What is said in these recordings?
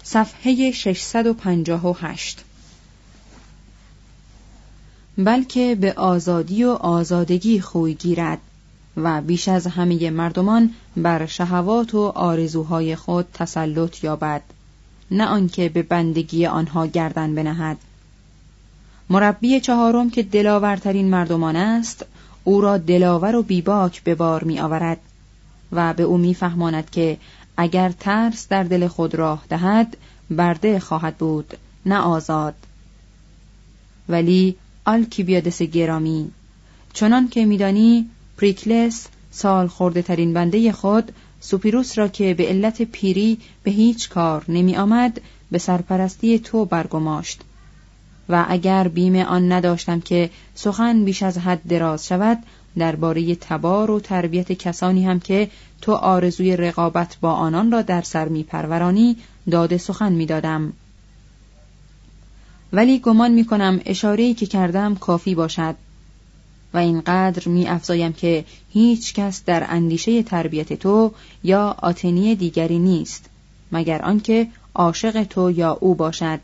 صفحه 658. بلکه به آزادی و آزادگی خوی گیرد و بیش از همه مردمان بر شهوات و آرزوهای خود تسلط یابد، نه آنکه به بندگی آنها گردن بنهد. مربی چهارم که دلاورترین مردمان است، او را دلاور و بیباک به بار می آورد و به او می فهماند که اگر ترس در دل خود راه دهد، برده خواهد بود، نه آزاد. ولی آلکیبیادس گرامی، چنان که می‌دانی، پریکلس سال خورده ترین بنده خود، سوپیروس را که به علت پیری به هیچ کار نمی آمد، به سرپرستی تو برگماشت و اگر بیم آن نداشتم که سخن بیش از حد دراز شود، درباره تبار و تربیت کسانی هم که تو آرزوی رقابت با آنان را در سر می پرورانی، داده سخن می دادم. ولی گمان می کنم اشاره‌ای که کردم کافی باشد و اینقدر می افزایم که هیچ کس در اندیشه تربیت تو یا آتنی دیگری نیست مگر آنکه عاشق تو یا او باشد.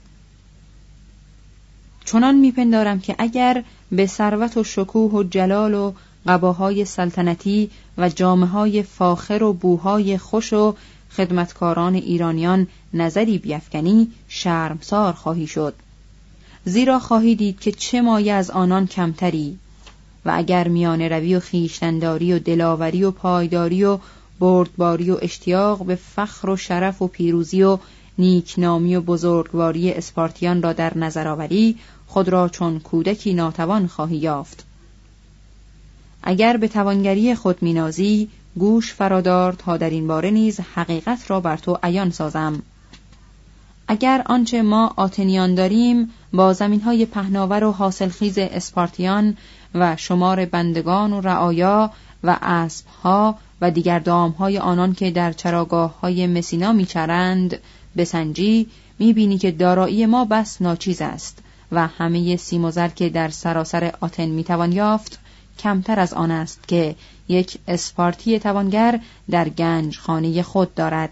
چنان می پندارم که اگر به ثروت و شکوه و جلال و قباهای سلطنتی و جامه‌های فاخر و بوهای خوش و خدمتکاران ایرانیان نظری بیفکنی، شرمسار خواهی شد، زیرا خواهی دید که چه مایه از آنان کمتری. و اگر میانه روی و خویشتن‌داری و دلاوری و پایداری و بردباری و اشتیاق به فخر و شرف و پیروزی و نیکنامی و بزرگواری اسپارتیان را در نظر آوری، خود را چون کودکی ناتوان خواهی یافت. اگر به توانگری خود مینازی، گوش فرادار تا در این باره نیز حقیقت را بر تو عیان سازم. اگر آنچه ما آتنیان داریم با زمین‌های پهناور و حاصلخیز اسپارتیان و شمار بندگان و رعایا و اسب‌ها و دیگر دام‌های آنان که در چراگاه‌های مسینا می‌چرند بسنجی، می‌بینی که دارایی ما بس ناچیز است و همه سیم و زر که در سراسر آتن می‌توان یافت کمتر از آن است که یک اسپارتی توانگر در گنج خانه خود دارد.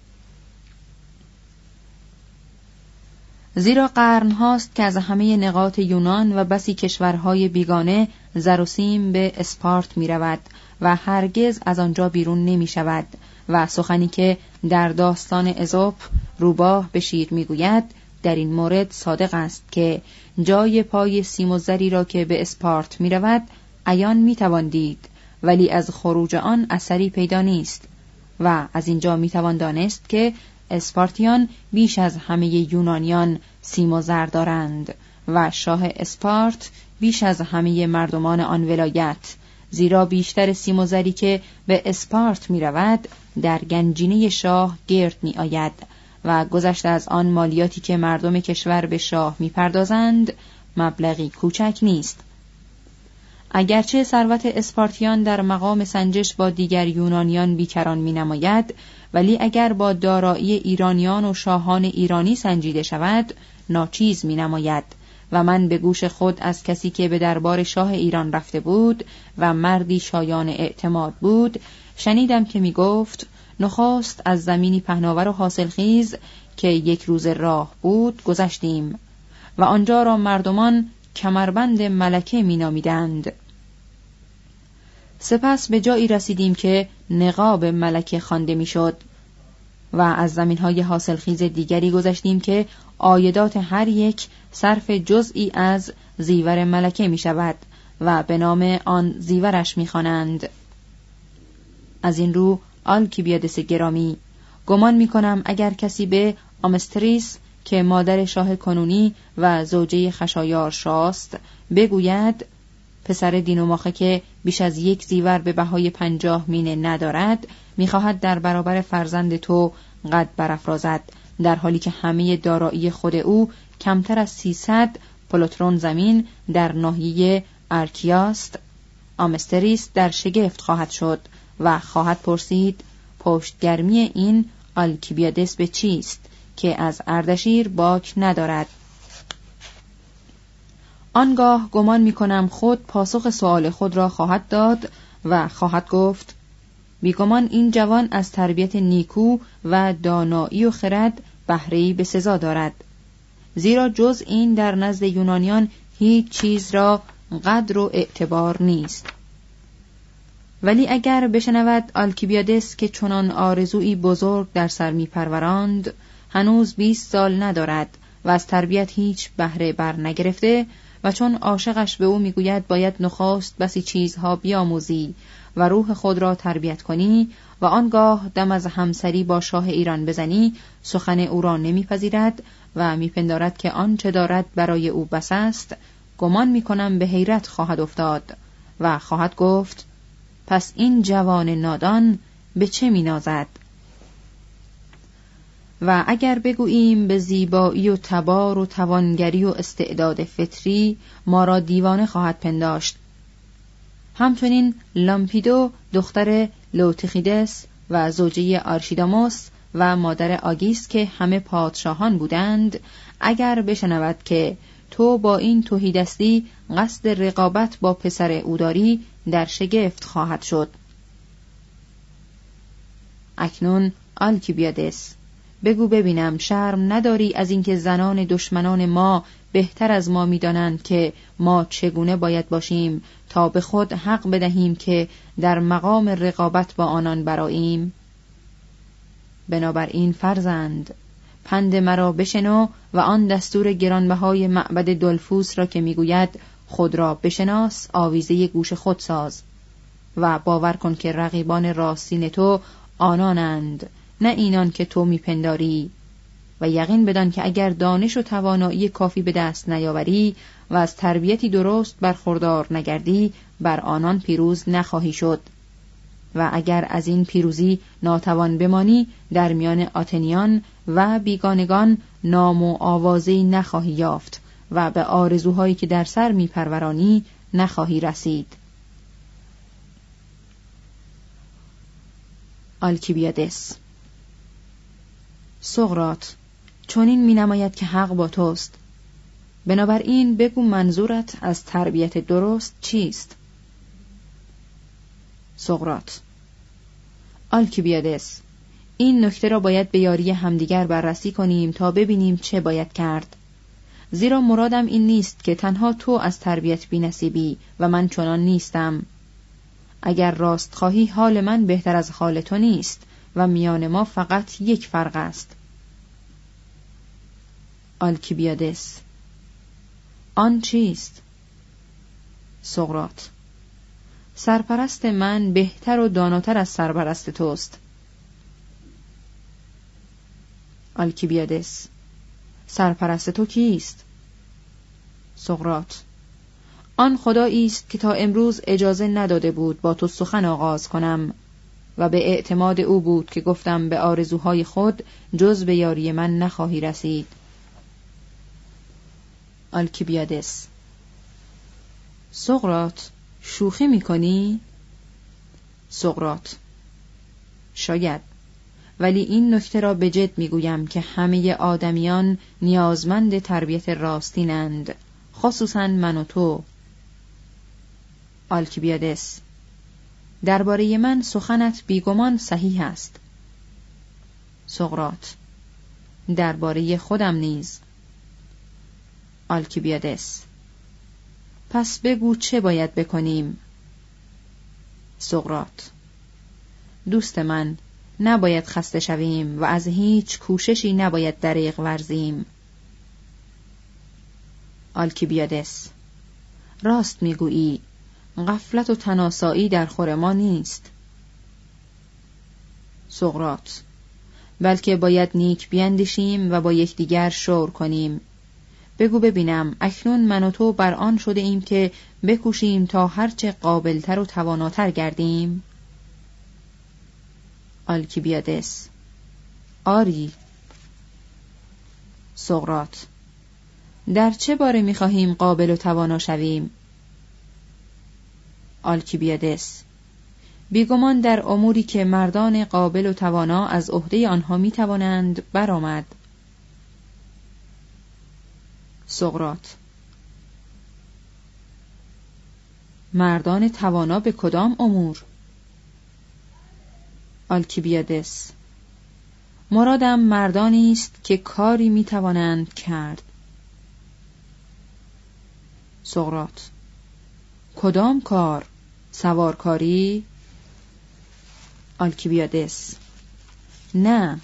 زیرا قرن هاست که از همه نقاط یونان و بسی کشورهای بیگانه زر و سیم به اسپارت می رود و هرگز از آنجا بیرون نمی شود و سخنی که در داستان ازوپ روباه به شیر می گوید در این مورد صادق است که جای پای سیم و زری را که به اسپارت می رود عیان می توان دید، ولی از خروج آن اثری پیدا نیست و از اینجا می توان دانست که اسپارتیان بیش از همه یونانیان سیم و زر دارند و شاه اسپارت بیش از همه مردمان آن ولایت، زیرا بیشتر سیم و زری که به اسپارت می رود در گنجینه شاه گرد می آید و گذشته از آن مالیاتی که مردم کشور به شاه می پردازند مبلغی کوچک نیست. اگرچه ثروت اسپارتیان در مقام سنجش با دیگر یونانیان بیکران می نماید، ولی اگر با دارایی ایرانیان و شاهان ایرانی سنجیده شود ناچیز می نماید و من به گوش خود از کسی که به دربار شاه ایران رفته بود و مردی شایان اعتماد بود شنیدم که می گفت نخست از زمینی پهناور و حاصلخیز که یک روز راه بود گذشتیم و آنجا را مردمان کمربند ملکه می نامیدند. سپس به جایی رسیدیم که نقاب ملکه خوانده میشد و از زمین‌های حاصلخیز دیگری گذشتیم که عایدات هر یک صرف جزئی از زیور ملکه می شود و به نام آن زیورش می خوانند. از این رو آلکیبیادس گرامی، گمان می کنم اگر کسی به آمستریس که مادر شاه کنونی و زوجه خشایار شاست بگوید پسر دینوماخه که بیش از یک زیور به بهای 50 مینه ندارد میخواهد در برابر فرزند تو قد برافرازد، در حالی که همه دارایی خود او کمتر از 300 پلوترون زمین در ناحیه ارکیاست، آمستریس در شگفت خواهد شد و خواهد پرسید پشتگرمی این آلکیبیادس به چیست که از اردشیر باک ندارد. آنگاه گمان می کنم خود پاسخ سؤال خود را خواهد داد و خواهد گفت بیگمان این جوان از تربیت نیکو و دانایی و خرد بهره‌ای به سزا دارد، زیرا جز این در نزد یونانیان هیچ چیز را قدر و اعتبار نیست. ولی اگر بشنود آلکیبیادس که چنان آرزویی بزرگ در سر می‌پروراند، هنوز 20 سال ندارد و از تربیت هیچ بهره بر نگرفته و چون عاشقش به او میگوید باید نخست بسی چیزها بیاموزی و روح خود را تربیت کنی و آنگاه دم از همسری با شاه ایران بزنی، سخن او را نمیپذیرد و میپندارد که آنچه دارد برای او بس است، گمان میکنم به حیرت خواهد افتاد و خواهد گفت پس این جوان نادان به چه مینازد؟ و اگر بگوییم به زیبایی و تبار و توانگری و استعداد فطری، ما را دیوانه خواهد پنداشت. همچنین لامپیدو دختر لوتیخیدس و زوجه آرشیداموس و مادر آگیس که همه پادشاهان بودند، اگر بشنود که تو با این تهیدستی قصد رقابت با پسر او داری، در شگفت خواهد شد. اکنون آلکیبیادس، بگو ببینم شرم نداری از اینکه زنان دشمنان ما بهتر از ما می‌دانند که ما چگونه باید باشیم تا به خود حق بدهیم که در مقام رقابت با آنان برآییم؟ بنابراین فرزند، پند مرا بشنو و آن دستور گرانبهای معبد دلفوس را که میگوید خود را بشناس آویزه گوش خود ساز و باور کن که رقیبان راستین تو آنانند، نه اینان که تو میپنداری، و یقین بدان که اگر دانش و توانایی کافی به دست نیاوری و از تربیتی درست برخوردار نگردی، بر آنان پیروز نخواهی شد، و اگر از این پیروزی ناتوان بمانی، در میان آتنیان و بیگانگان نام و آوازه‌ای نخواهی یافت و به آرزوهایی که در سر میپرورانی نخواهی رسید. آلکیبیادس: سقراط، چنین می‌نماید که حق با توست. بنابراین بگو منظورت از تربیت درست چیست؟ سقراط: آلکیبیادس، این نکته را باید به یاری همدیگر بررسی کنیم تا ببینیم چه باید کرد. زیرا مرادم این نیست که تنها تو از تربیت بی‌نصیبی و من چنان نیستم. اگر راست خواهی حال من بهتر از حال تو نیست و میان ما فقط یک فرق است. آلکیبیادس: آن چیست؟ سقراط: سرپرست من بهتر و داناتر از سرپرست توست. آلکیبیادس: سرپرست تو کیست؟ سقراط: آن خدایی است که تا امروز اجازه نداده بود با تو سخن آغاز کنم و به اعتماد او بود که گفتم به آرزوهای خود جز به یاری من نخواهی رسید. آلکیبیادس: سقراط، شوخی میکنی؟ سقراط: شاید، ولی این نکته را به جد میگویم که همه آدمیان نیازمند تربیت راستینند، خصوصا من و تو. آلکیبیادس: درباره من سخنت بیگمان صحیح است. سقراط: درباره خودم نیز. آلکیبیادس: پس بگو چه باید بکنیم؟ سقراط: دوست من، نباید خسته شویم و از هیچ کوششی نباید دریغ ورزیم. آلکیبیادس: راست میگویی، غفلت و تناسایی در خور ما نیست. سقراط: بلکه باید نیک بیندیشیم و با یکدیگر شور کنیم. بگو ببینم، اکنون من و تو بر آن شده ایم که بکوشیم تا هرچه قابلتر و تواناتر گردیم؟ آلکیبیادس: آری. سقراط: در چه باره می‌خواهیم قابل و توانا شویم؟ آلکیبیادس: بیگمان در اموری که مردان قابل و توانا از عهده آنها می‌توانند برآمد. سقراط: مردان توانا به کدام امور؟ آلکیبیادس: مرادم مردانی است که کاری میتوانند کرد. سقراط: کدام کار؟ سوارکاری؟ آلکیبیادس: نه.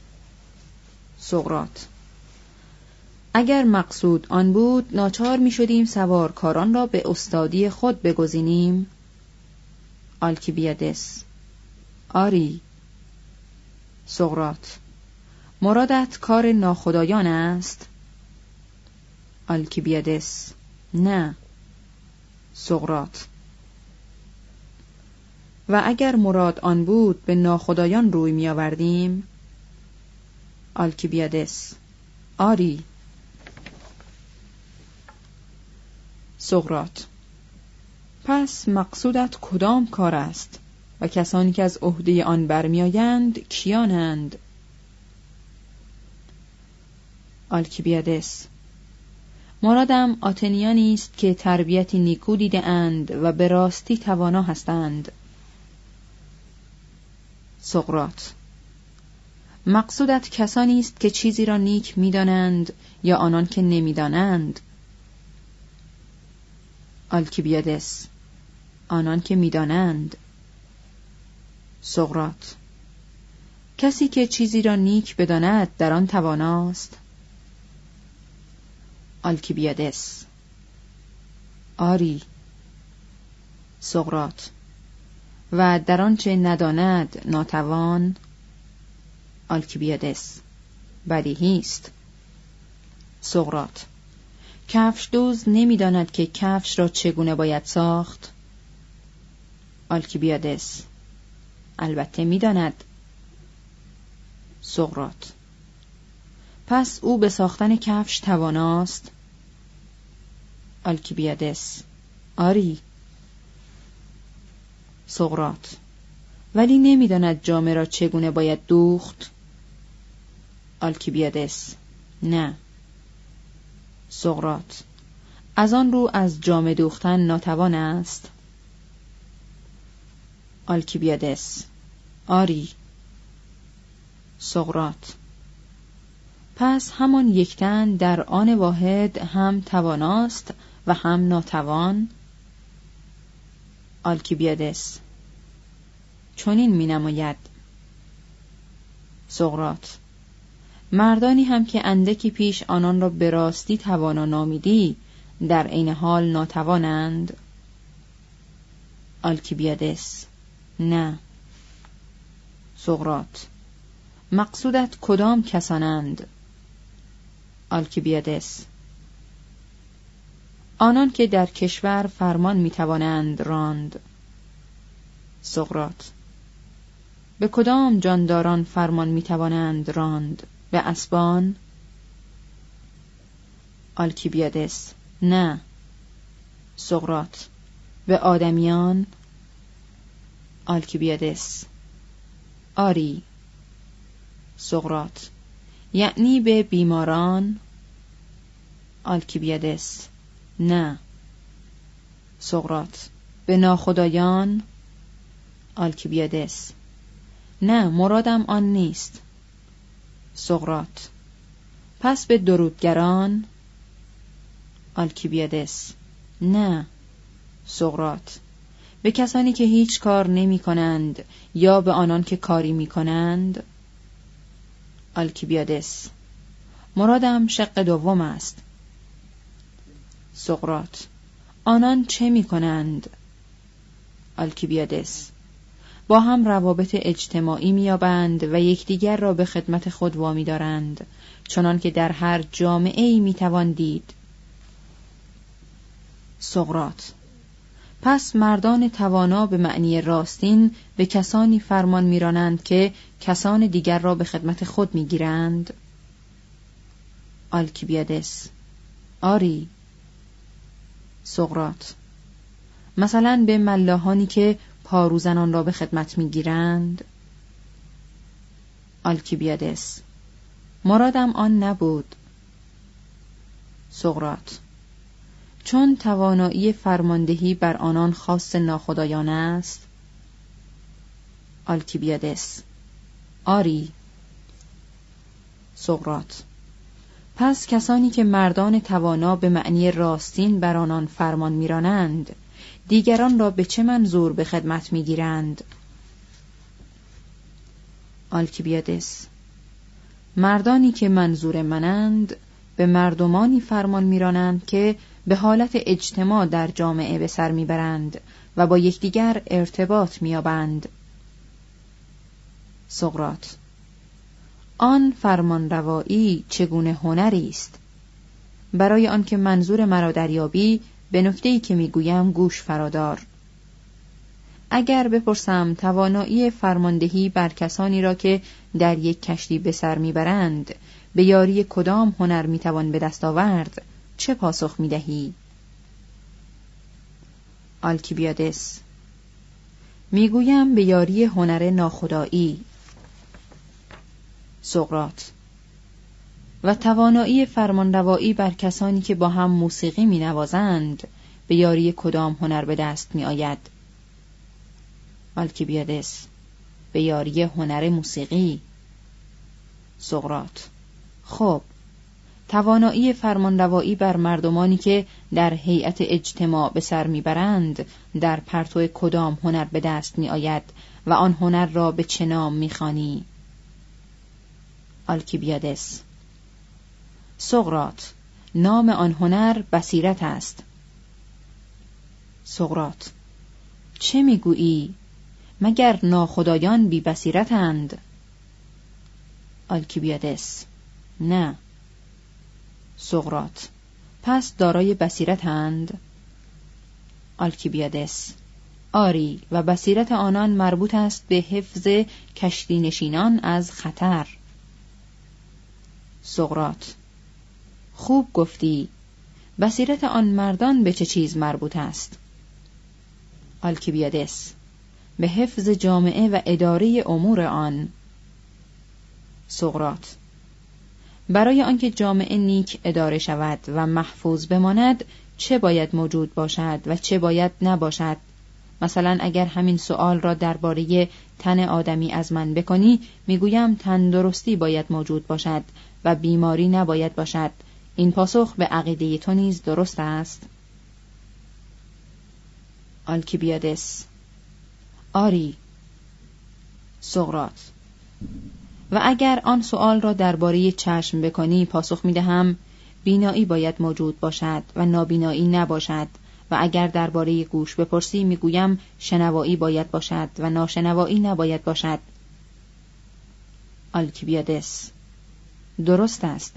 سقراط: اگر مقصود آن بود ناچار می شدیم سوارکاران را به استادی خود بگزینیم. آلکیبیادس: آری. سقراط: مرادت کار ناخدایان است؟ آلکیبیادس: نه. سقراط: و اگر مراد آن بود به ناخدایان روی می آوردیم؟ آلکیبیادس: آری. سقراط: پس مقصودت کدام کار است و کسانی که از عهده آن برمیآیند کیانند؟ آلکیبیادس: مرادم آتنیانی است که تربیتی نیکو دیده اند و به راستی توانا هستند. سقراط: مقصودت کسانی است که چیزی را نیک می‌دانند یا آنان که نمی‌دانند؟ آلکیبیادس: آنان که می‌دانند. سقراط: کسی که چیزی را نیک بداند در آن تواناست؟ آلکیبیادس: آری. سقراط: و در آنچه نداند ناتوان؟ آلکیبیادس: بدیهی است. سقراط: کفش دوز نمی‌داند که کفش را چگونه باید ساخت؟ آلکیبیادس: البته می‌داند. سقراط: پس او به ساختن کفش تواناست؟ آلکیبیادس: آری. سقراط: ولی نمی‌داند جامه را چگونه باید دوخت؟ آلکیبیادس: نه. سقراط: از آن رو از جامه دوختن ناتوان است؟ آلکیبیادس: آری. سقراط: پس همان یک تن در آن واحد هم تواناست و هم ناتوان؟ آلکیبیادس: چنین می‌نماید. سقراط: مردانی هم که اندکی پیش آنان را به راستی توانا نامیدی در عین حال ناتوانند؟ آلکیبیادس: نه. سقراط: مقصودت کدام کسانند؟ آلکیبیادس: آنان که در کشور فرمان میتوانند راند. سقراط: به کدام جانداران فرمان میتوانند راند؟ به اسبان؟ آلکیبیادس: نه. سقراط: به آدمیان؟ آلکیبیادس: آری. سقراط: یعنی به بیماران؟ آلکیبیادس: نه. سقراط: به ناخدایان؟ آلکیبیادس: نه، مرادم آن نیست. سقراط: پس به درودگران؟ آلکیبیادس: نه. سقراط: به کسانی که هیچ کار نمی کنند یا به آنان که کاری می کنند؟ آلکیبیادس: مرادم شق دوم است. سقراط: آنان چه می کنند؟ آلکیبیادس: با هم روابط اجتماعی می‌یابند و یکدیگر را به خدمت خود وامی دارند، چنان که در هر جامعه‌ای می‌توان دید. سقراط: پس مردان توانا به معنی راستین به کسانی فرمان می‌رانند که کسان دیگر را به خدمت خود می‌گیرند؟ آلکیبیادس: آری. سقراط: مثلا به ملاحانی که پاروزنان را به خدمت می‌گیرند؟ آلکیبیادس: مرادم آن نبود. سقراط: چون توانایی فرماندهی بر آنان خاص ناخدایان است؟ آلکیبیادس: آری. سقراط: پس کسانی که مردان توانا به معنی راستین بر آنان فرمان میرانند، دیگران را به چه منظور به خدمت میگیرند؟ آلکیبیادس: مردانی که منظور منند به مردمانی فرمان میرانند که به حالت اجتماع در جامعه به سر میبرند و با یکدیگر ارتباط مییابند. سقراط: آن فرمانروایی چگونه هنری است؟ برای آنکه منظور مرا دریابی، به نکته‌ای که میگویم گوش فرادار. اگر بپرسم توانایی فرماندهی بر کسانی را که در یک کشتی به سر میبرند به یاری کدام هنر میتوان به دست آورد، چه پاسخ میدهی؟ آلکیبیادس: میگویم به یاری هنر ناخودآیی. سقراط: و توانایی فرمانروایی بر کسانی که با هم موسیقی مینوازند به یاری کدام هنر به دست می آید؟ آلکیبیادس: به یاری هنر موسیقی. سقراط: خب، توانایی فرمانروایی بر مردمانی که در هیئت اجتماع به سر میبرند در پرتو کدام هنر به دست می آید و آن هنر را به چه نام می‌خوانی؟ آلکیبیادس: سقراط: نام آن هنر بصیرت است. سقراط: چه میگویی؟ مگر ناخدایان بی بصیرتند؟ آلکیبیادس: نه. سقراط: پس دارای بصیرتند؟ آلکیبیادس: آری، و بصیرت آنان مربوط است به حفظ کشتی نشینان از خطر. سقراط: خوب گفتی. بصیرت آن مردان به چه چیز مربوط است؟ آلکیبیادس: به حفظ جامعه و اداره امور آن. سقراط: برای آنکه جامعه نیک اداره شود و محفوظ بماند چه باید موجود باشد و چه باید نباشد؟ مثلا اگر همین سؤال را درباره تن آدمی از من بکنی، میگویم تندرستی باید موجود باشد و بیماری نباید باشد. این پاسخ به عقیده تو نیز درست است؟ آلکیبیادس: آری. سقراط: و اگر آن سؤال را درباره چشم بکنی، پاسخ میدهم بینایی باید موجود باشد و نابینایی نباشد. و اگر درباره گوش بپرسی، میگویم شنوایی باید باشد و ناشنوایی نباید باشد. آلکیبیادس: درست است.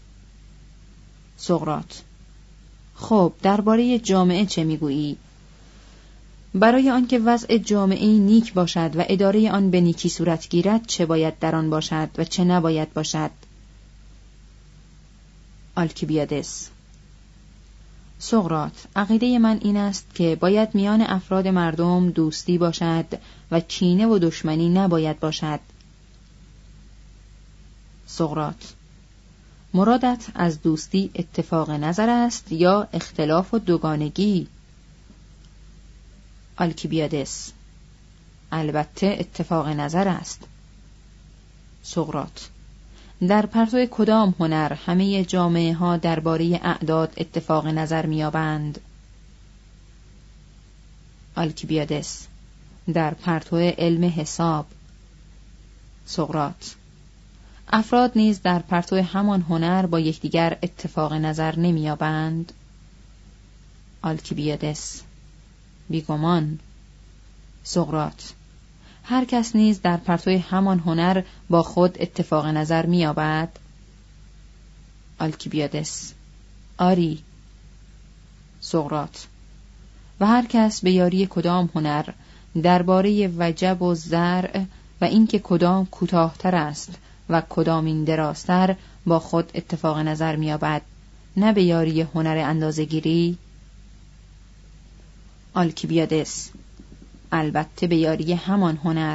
سقراط: خب، درباره جامعه چه میگویی؟ برای آنکه وضع جامعه نیک باشد و اداره آن به نیکی صورت گیرد چه باید در آن باشد و چه نباید باشد؟ آلکیبیادس: سقراط، عقیده من این است که باید میان افراد مردم دوستی باشد و کینه و دشمنی نباید باشد. سقراط: مرادت از دوستی اتفاق نظر است یا اختلاف و دوگانگی؟ آلکیبیادس: البته اتفاق نظر است. سقراط: در پرتو کدام هنر همه جامعه ها درباره اعداد اتفاق نظر می‌یابند؟ آلکیبیادس: در پرتو علم حساب. سقراط: افراد نیز در پرتو همان هنر با یکدیگر اتفاق نظر نمی‌یابند؟ آلکیبیادس: بیگمان. سقراط: هر کس نیز در پرتو همان هنر با خود اتفاق نظر می‌یابد؟ آلکیبیادس: آری. سقراط: و هر کس به یاری کدام هنر درباره وجب و زرع و اینکه کدام کوتاه‌تر است و کدام این درازتر با خود اتفاق نظر می‌یابد، نه به یاری هنر اندازه‌گیری؟ آلکیبیادس: البته به یاری همان هنر.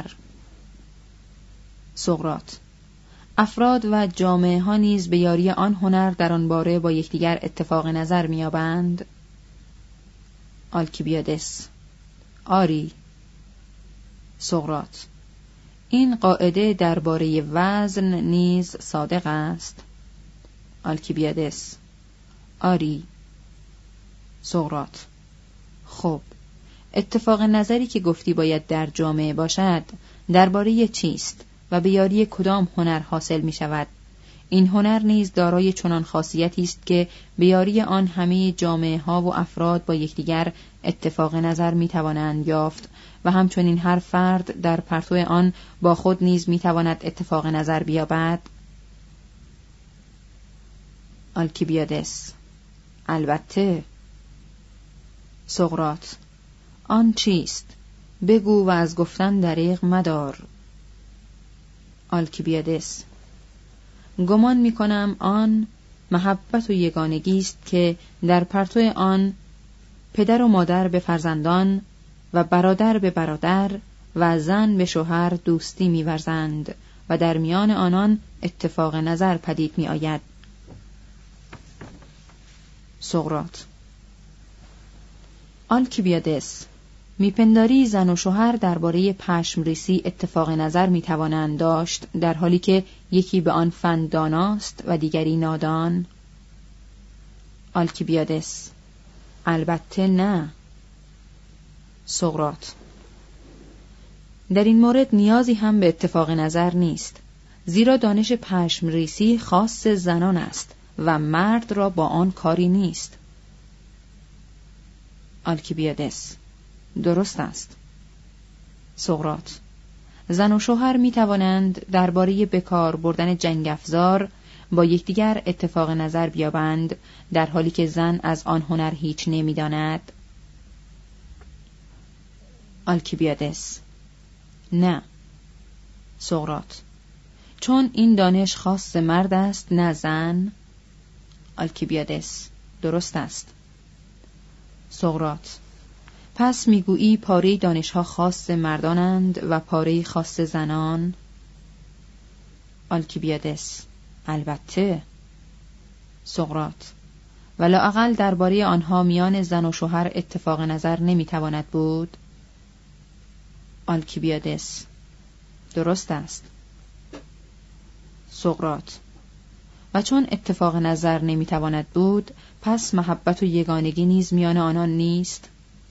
سقراط: افراد و جامعه ها نیز به یاری آن هنر در آن باره با یکدیگر اتفاق نظر می‌یابند؟ آلکیبیادس: آری. سقراط: این قاعده درباره وزن نیز صادق است. آلکیبیادس: آری. سقراط: خب، اتفاق نظری که گفتی باید در جامعه باشد درباره چیست و به یاری کدام هنر حاصل می شود؟ این هنر نیز دارای چنان خاصیتی است که به یاری آن همه جامعه ها و افراد با یکدیگر اتفاق نظر می توانند یافت و همچنین هر فرد در پرتو آن با خود نیز می تواند اتفاق نظر بیابد. آلکیبیادس: البته. سقراط: آن چیست؟ بگو و از گفتن دریغ مدار. آلکیبیادس: گمان می کنم آن محبت و یگانگی است که در پرتو آن پدر و مادر به فرزندان و برادر به برادر و زن به شوهر دوستی می ورزند و در میان آنان اتفاق نظر پدید می آید. سقراط: آلکیبیادس، میپنداری زن و شوهر درباره پشم ریسی اتفاق نظر میتوانند داشت در حالی که یکی به آن فن داناست و دیگری نادان؟ آلکیبیادس: البته نه. سقراط: در این مورد نیازی هم به اتفاق نظر نیست، زیرا دانش پشم ریسی خاص زنان است و مرد را با آن کاری نیست. آلکیبیادس: درست است. سقراط: زن و شوهر می توانند درباره بکار بردن جنگ افزار با یکدیگر اتفاق نظر بیابند در حالی که زن از آن هنر هیچ نمی داند؟ آلکیبیادس: نه. سقراط: چون این دانش خاص مرد است نه زن؟ آلکیبیادس: درست است. سقراط: پس میگویی پاره دانش‌ها خاص مردانند و پاره خاص زنان؟ آلکیبیادس: البته. سقراط: و لااقل درباره آنها میان زن و شوهر اتفاق نظر نمیتواند بود؟ آلکیبیادس: درست است. سقراط: و چون اتفاق نظر نمیتواند بود، پس محبت و یگانگی نیز میان آنان نیست؟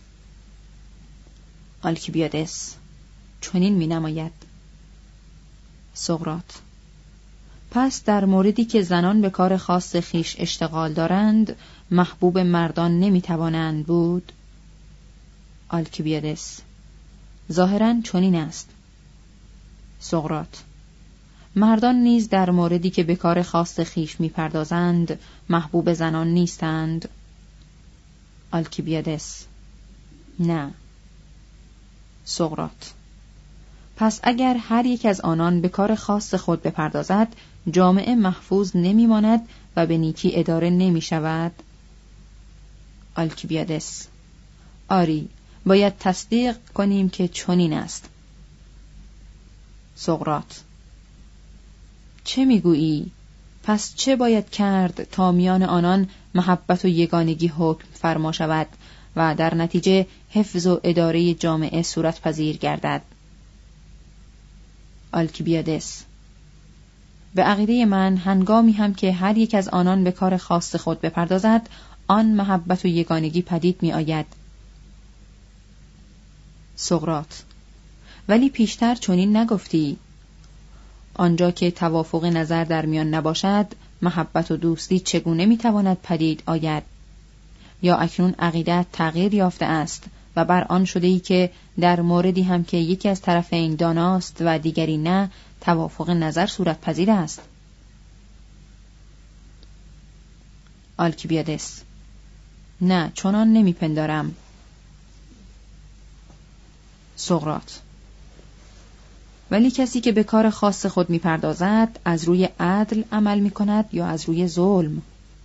آلکیبیادس: چنین می نماید. سقراط: پس در موردی که زنان به کار خاص خیش اشتغال دارند محبوب مردان نمی توانند بود؟ آلکیبیادس: ظاهراً چنین است. سقراط: مردان نیز در موردی که به کار خاص خیش می پردازند محبوب زنان نیستند؟ آلکیبیادس: نه. سقراط: پس اگر هر یک از آنان به کار خاص خود بپردازد جامعه محفوظ نمی ماند و به نیکی اداره نمی شود؟ آلکیبیادس: آری، باید تصدیق کنیم که چنین است. سقراط: چه میگویی؟ پس چه باید کرد تا میان آنان محبت و یگانگی حکم فرما شود و در نتیجه حفظ و اداره جامعه صورت پذیر گردد؟ آلکیبیادس: به عقیده من هنگامی هم که هر یک از آنان به کار خاص خود بپردازد آن محبت و یگانگی پدید می آید. سقراط: ولی پیشتر چنین نگفتی؟ آنجا که توافق نظر در میان نباشد محبت و دوستی چگونه می تواند پدید آید؟ یا اکنون عقیدت تغییر یافته است و بر آن شده ای که در موردی هم که یکی از طرفین داناست و دیگری نه توافق نظر صورت پذیر است؟ آلکیبیادس: نه، چنان نمیپندارم. سقراط: ولی کسی که به کار خاص خود میپردازد از روی عدل عمل میکند یا از روی ظلم؟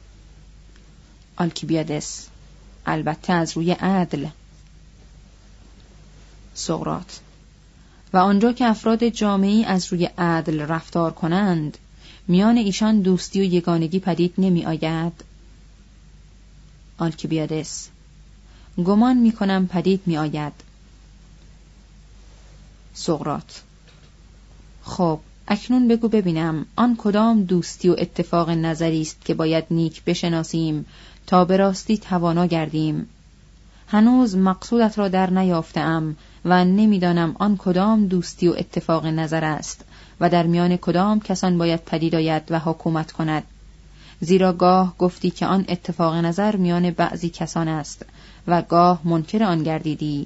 آلکیبیادس: البته از روی عدل. سقراط: و آنجا که افراد جامعی از روی عدل رفتار کنند میان ایشان دوستی و یگانگی پدید نمی آید؟ آلکیبیادس: گمان می کنم پدید می آید. سقراط: خب اکنون بگو ببینم آن کدام دوستی و اتفاق نظری است که باید نیک بشناسیم تا به راستی توانا گردیم. هنوز مقصودت را در نیافتم و نمیدانم آن کدام دوستی و اتفاق نظر است و در میان کدام کسان باید پدید آید و حکومت کند. زیرا گاه گفتی که آن اتفاق نظر میان بعضی کسان است و گاه منکر آن گردیدی.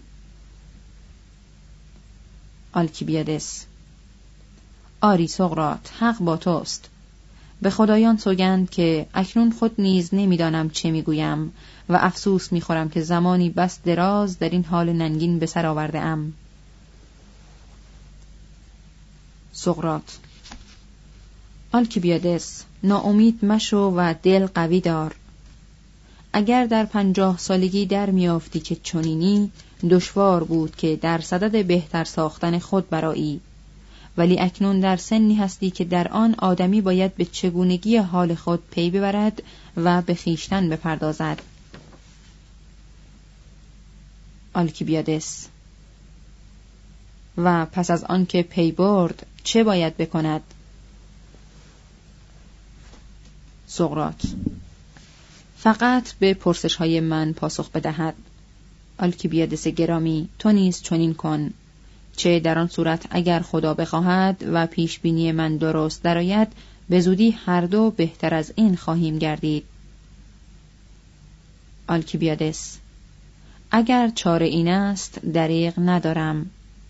آلکیبیادس: آری سقراط، حق با توست. به خدایان سوگند که اکنون خود نیز نمیدانم چه میگویم و افسوس میخورم که زمانی بس دراز در این حال ننگین به سر آورده ام. سقراط: آلکیبیادس، ناامید مشو و دل قوی دار. اگر در 50 سالگی در میافتی که چنینی، دشوار بود که در صدد بهتر ساختن خود برایی، ولی اکنون در سنی هستی که در آن آدمی باید به چگونگی حال خود پی ببرد و به خویشتن بپردازد. آلکیبیادس: و پس از آن که پی برد چه باید بکند؟ سقراط: فقط به پرسش های من پاسخ بدهد. آلکیبیادس گرامی، تو نیز چنین کن، چه در آن صورت اگر خدا بخواهد و پیش بینی من درست درآید، به زودی هر دو بهتر از این خواهیم گردید. آلکیبیادس: اگر چاره این است دریغ ندارم.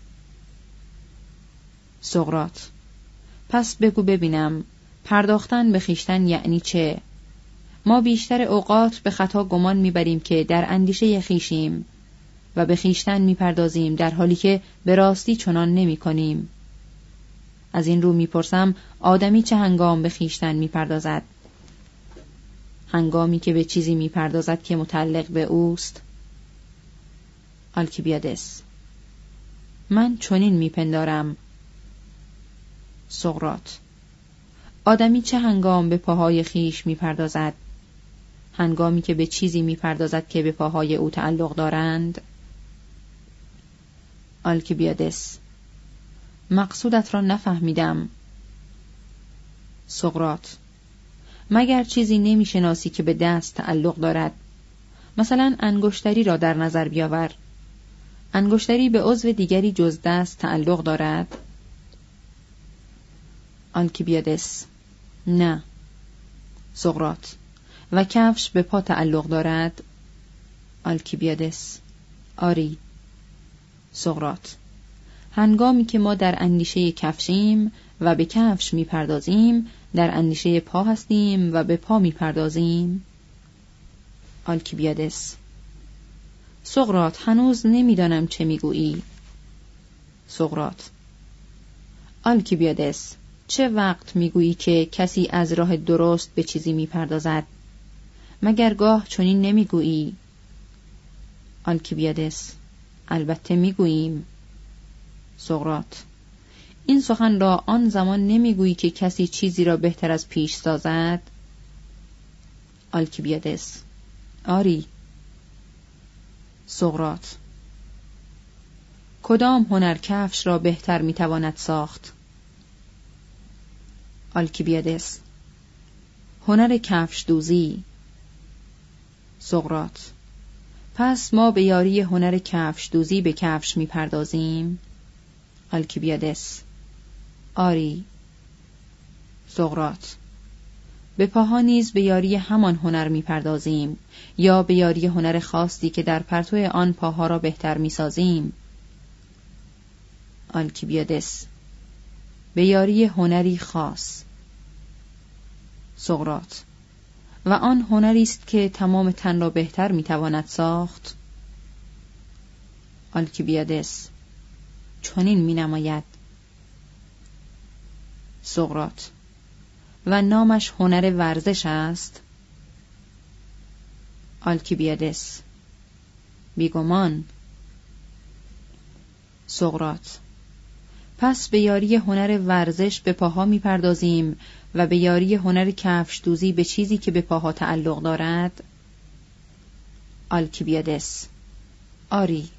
سقراط: پس بگو ببینم، پرداختن به خویشتن یعنی چه؟ ما بیشتر اوقات به خطا گمان میبریم که در اندیشه خویشیم و به خویشتن میپردازیم در حالی که به راستی چنان نمی‌کنیم. از این رو میپرسم آدمی چه هنگام به خویشتن میپردازد؟ هنگامی که به چیزی میپردازد که متعلق به اوست. آلکیبیادس: من چنین میپندارم. سقراط: آدمی چه هنگام به پاهای خویش میپردازد؟ هنگامی که به چیزی میپردازد که به پاهای او تعلق دارند. آلکیبیادس: مقصودت را نفهمیدم. سقراط: مگر چیزی نمیشناسی که به دست تعلق دارد؟ مثلا انگشتری را در نظر بیاور. انگشتری به عضو دیگری جز دست تعلق دارد؟ آلکیبیادس: نه. سقراط: و کفش به پا تعلق دارد؟ آلکیبیادس: آری. سقراط: هنگامی که ما در اندیشه کفشیم و به کفش میپردازیم، در اندیشه پا هستیم و به پا میپردازیم؟ آلکیبیادس: سقراط، هنوز نمیدانم چه میگویی. سقراط: آلکیبیادس، چه وقت میگویی که کسی از راه درست به چیزی میپردازد؟ مگر گاه چنین نمیگویی؟ آلکیبیادس: البته میگوییم. سقراط: این سخن را آن زمان نمیگویی که کسی چیزی را بهتر از پیش سازد؟ آلکیبیادس: آری. سقراط: کدام هنر کفش را بهتر میتواند ساخت؟ آلکیبیادس: هنر کفش دوزی. سقراط: پس ما به یاری هنر کفش دوزی به کفش میپردازیم؟ آلکیبیادس: آری. سقراط: به پاها نیز به یاری همان هنر میپردازیم یا به یاری هنر خاصی که در پرتو آن پاها را بهتر میسازیم؟ آلکیبیادس: به یاری هنری خاص. سقراط: و آن هنری است که تمام تن را بهتر میتواند ساخت؟ آلکیبیادس: چنین مینماید. سقراط: و نامش هنر ورزش است؟ آلکیبیادس: بیگمان. سقراط: پس به یاری هنر ورزش به پاها میپردازیم و به یاری هنر کفش دوزی به چیزی که به پاها تعلق دارد؟ آلکیبیادس: آری.